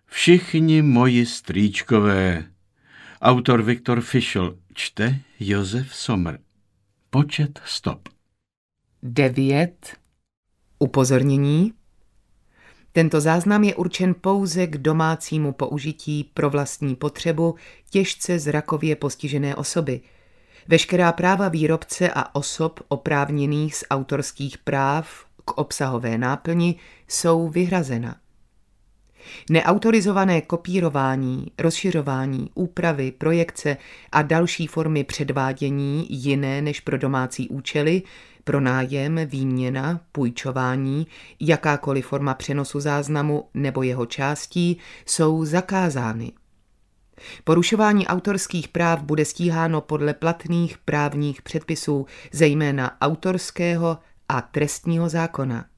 Všichni moji strýčkové. Autor Viktor Fischl, čte Josef Sommer. Počet stop. 9. Upozornění. Tento záznam je určen pouze k domácímu použití pro vlastní potřebu těžce zrakově postižené osoby. Veškerá práva výrobce a osob oprávněných z autorských práv k obsahové náplni jsou vyhrazena. Neautorizované kopírování, rozšiřování, úpravy, projekce a další formy předvádění jiné než pro domácí účely, pronájem, výměna, půjčování, jakákoliv forma přenosu záznamu nebo jeho částí jsou zakázány. Porušování autorských práv bude stíháno podle platných právních předpisů, zejména autorského a trestního zákona.